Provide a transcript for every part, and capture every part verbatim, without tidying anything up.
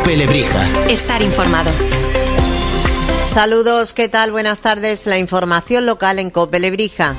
COPE Lebrija. Estar informado. Saludos, ¿qué tal? Buenas tardes. La información local en COPE Lebrija.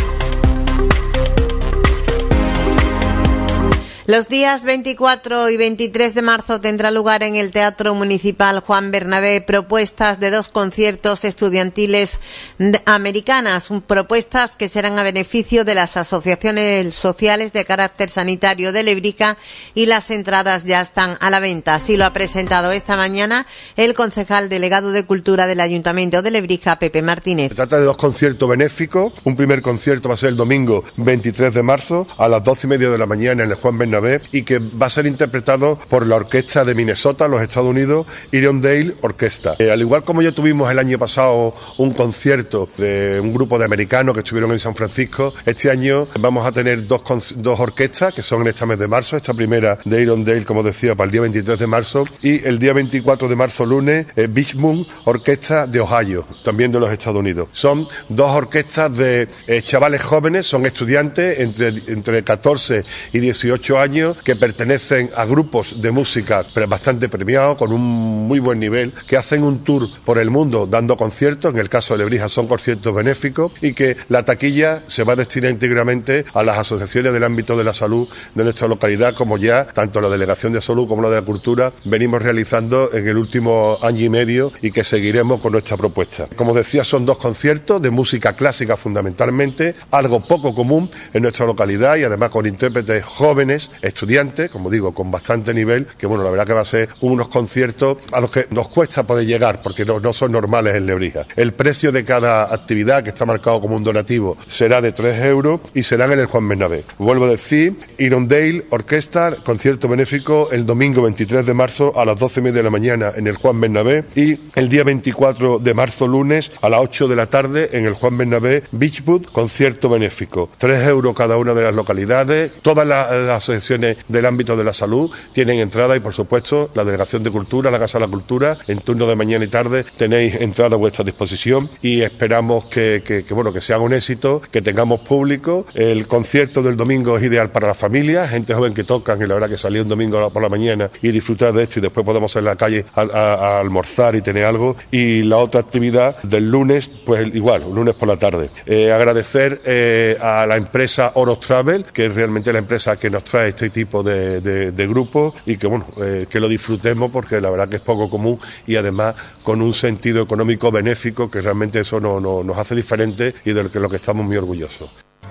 Los días veinticuatro y veintitrés de marzo tendrá lugar en el Teatro Municipal Juan Bernabé propuestas de dos conciertos estudiantiles americanas, propuestas que serán a beneficio de las asociaciones sociales de carácter sanitario de Lebrija, y las entradas ya están a la venta. Así lo ha presentado esta mañana el concejal delegado de Cultura del Ayuntamiento de Lebrija, Pepe Martínez. Se trata de dos conciertos benéficos. Un primer concierto va a ser el domingo veintitrés de marzo a las doce y media de la mañana en el Juan Bernabé, y que va a ser interpretado por la orquesta de Minnesota, los Estados Unidos, Irondale Orquesta. Eh, al igual como ya tuvimos el año pasado un concierto de un grupo de americanos que estuvieron en San Francisco, este año vamos a tener dos, dos orquestas que son en este mes de marzo. Esta primera de Irondale, como decía, para el día veintitrés de marzo, y el día veinticuatro de marzo, lunes, eh, Beach Moon Orquesta de Ohio, también de los Estados Unidos. Son dos orquestas de eh, chavales jóvenes, son estudiantes entre, entre catorce y dieciocho años, que pertenecen a grupos de música bastante premiados, con un muy buen nivel, que hacen un tour por el mundo dando conciertos. En el caso de Lebrija son conciertos benéficos, y que la taquilla se va a destinar íntegramente a las asociaciones del ámbito de la salud de nuestra localidad, como ya tanto la Delegación de Salud como la de la Cultura venimos realizando en el último año y medio, y que seguiremos con nuestra propuesta. Como decía, son dos conciertos de música clásica fundamentalmente, algo poco común en nuestra localidad, y además con intérpretes jóvenes, estudiantes, como digo, con bastante nivel, que bueno, la verdad que va a ser unos conciertos a los que nos cuesta poder llegar, porque no, no son normales en Lebrija. El precio de cada actividad, que está marcado como un donativo, será de tres euros y serán en el Juan Bernabé. Vuelvo a decir, Irondale Orquesta, concierto benéfico el domingo veintitrés de marzo a las doce y media de la mañana en el Juan Bernabé, y el día veinticuatro de marzo, lunes, a las ocho de la tarde en el Juan Bernabé, Beachwood, concierto benéfico. tres euros cada una de las localidades. Todas las, las asociaciones del ámbito de la salud tienen entrada, y por supuesto la Delegación de Cultura, la Casa de la Cultura, en turno de mañana y tarde tenéis entrada a vuestra disposición, y esperamos que, que, que bueno que sea un éxito, que tengamos público. El concierto del domingo es ideal para la familia, gente joven que tocan, y la verdad que salir un domingo por la mañana y disfrutar de esto, y después podemos ir a la calle a, a, a almorzar y tener algo. Y la otra actividad del lunes, pues igual, lunes por la tarde. Eh, agradecer eh, a la empresa Oros Travel, que es realmente la empresa que nos trae este tipo de, de, de grupos, y que bueno eh, que lo disfrutemos, porque la verdad que es poco común, y además con un sentido económico benéfico, que realmente eso no, no, nos hace diferente, y de lo que, lo que estamos muy orgullosos.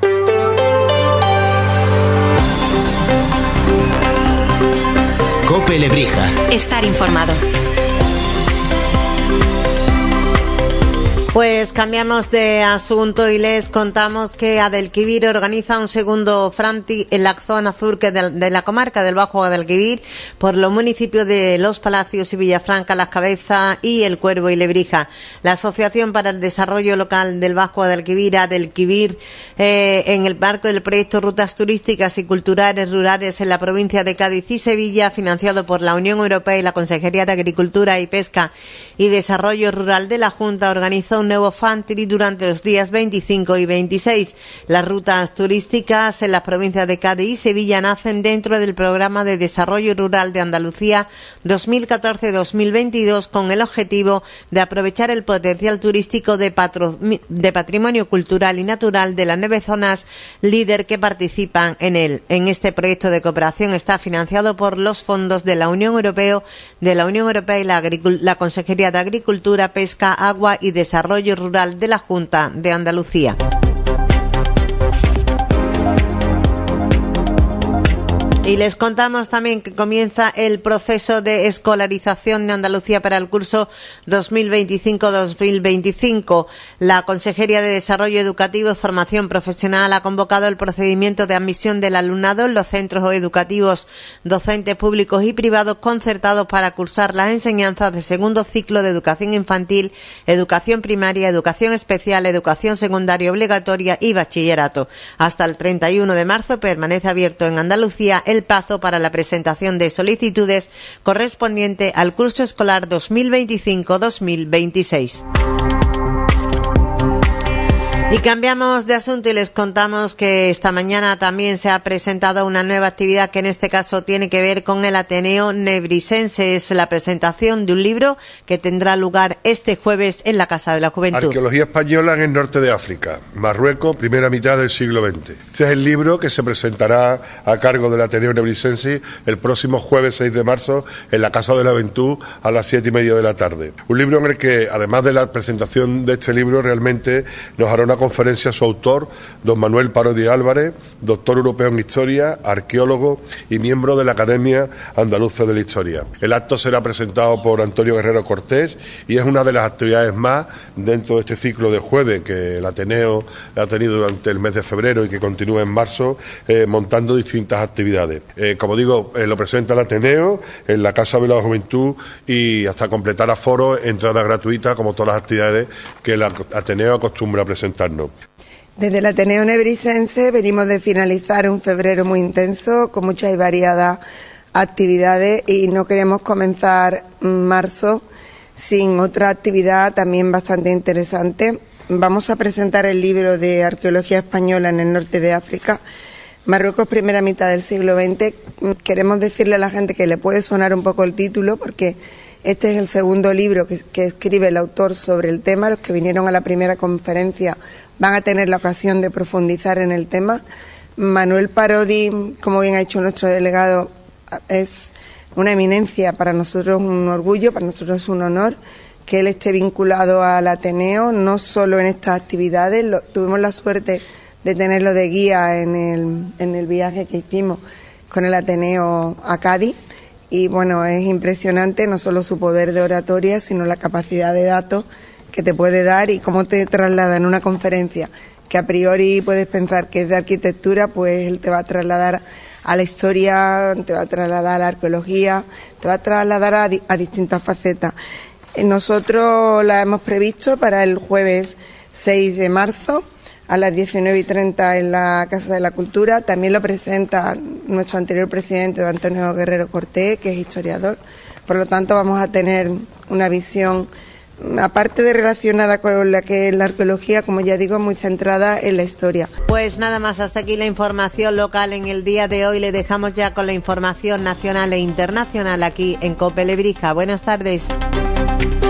COPE Lebrija. Estar informado. Pues cambiamos de asunto y les contamos que Adelquivir organiza un segundo Franti en la zona sur de, de la comarca del Bajo Guadalquivir, por los municipios de Los Palacios y Villafranca, Las Cabezas y El Cuervo y Lebrija. La Asociación para el Desarrollo Local del Bajo Guadalquivir, Adelquivir, eh, en el marco del proyecto Rutas Turísticas y Culturales Rurales en la provincia de Cádiz y Sevilla, financiado por la Unión Europea y la Consejería de Agricultura y Pesca y Desarrollo Rural de la Junta, organizó un nuevo Fantri durante los días veinticinco y veintiséis. Las rutas turísticas en las provincias de Cádiz y Sevilla nacen dentro del Programa de Desarrollo Rural de Andalucía dos mil catorce a dos mil veintidós, con el objetivo de aprovechar el potencial turístico de, patro, de patrimonio cultural y natural de las nueve zonas líder que participan en él. En este proyecto de cooperación está financiado por los fondos de la Unión Europea, de la Unión Europea y la, la Consejería de Agricultura, Pesca, Agua y Desarrollo Rural de la Junta de Andalucía. Y les contamos también que comienza el proceso de escolarización de Andalucía para el curso dos mil veinticinco dos mil veinticinco. La Consejería de Desarrollo Educativo y Formación Profesional ha convocado el procedimiento de admisión del alumnado en los centros educativos docentes públicos y privados concertados para cursar las enseñanzas de segundo ciclo de educación infantil, educación primaria, educación especial, educación secundaria obligatoria y bachillerato. Hasta el treinta y uno de marzo permanece abierto en Andalucía el plazo para la presentación de solicitudes correspondiente al curso escolar dos mil veinticinco dos mil veintiséis. Y cambiamos de asunto y les contamos que esta mañana también se ha presentado una nueva actividad que en este caso tiene que ver con el Ateneo Nebrisense. Es la presentación de un libro que tendrá lugar este jueves en la Casa de la Juventud. Arqueología española en el norte de África, Marruecos, primera mitad del siglo veinte. Este es el libro que se presentará a cargo del Ateneo Nebrisense el próximo jueves seis de marzo en la Casa de la Juventud a las siete y media de la tarde. Un libro en el que, además de la presentación de este libro, realmente nos hará una conferencia su autor, don Manuel Parodi Álvarez, doctor europeo en Historia, arqueólogo y miembro de la Academia Andaluza de la Historia. El acto será presentado por Antonio Guerrero Cortés y es una de las actividades más dentro de este ciclo de jueves que el Ateneo ha tenido durante el mes de febrero y que continúa en marzo, eh, montando distintas actividades. Eh, como digo, eh, lo presenta el Ateneo en la Casa de la Juventud y hasta completar aforo, entrada gratuita, como todas las actividades que el Ateneo acostumbra a presentarnos. Desde el Ateneo Nebrisense venimos de finalizar un febrero muy intenso, con muchas y variadas actividades, y no queremos comenzar marzo sin otra actividad también bastante interesante. Vamos a presentar el libro de Arqueología Española en el norte de África, Marruecos, primera mitad del siglo veinte. Queremos decirle a la gente que le puede sonar un poco el título, porque este es el segundo libro que, que escribe el autor sobre el tema. Los que vinieron a la primera conferencia van a tener la ocasión de profundizar en el tema. Manuel Parodi, como bien ha dicho nuestro delegado, es una eminencia, para nosotros un orgullo, para nosotros es un honor que él esté vinculado al Ateneo, no solo en estas actividades. Lo, tuvimos la suerte de tenerlo de guía en el, en el viaje que hicimos con el Ateneo a Cádiz, y bueno, es impresionante no solo su poder de oratoria, sino la capacidad de datos que te puede dar y cómo te traslada en una conferencia que a priori puedes pensar que es de arquitectura, pues él te va a trasladar a la historia, te va a trasladar a la arqueología, te va a trasladar a, di- a distintas facetas. Nosotros la hemos previsto para el jueves seis de marzo a las diecinueve y treinta en la Casa de la Cultura. También lo presenta nuestro anterior presidente, don Antonio Guerrero Cortés, que es historiador. Por lo tanto, vamos a tener una visión, aparte de relacionada con la que es la arqueología, como ya digo, muy centrada en la historia. Pues nada más, hasta aquí la información local en el día de hoy. Le dejamos ya con la información nacional e internacional aquí en COPE Lebrija. Buenas tardes.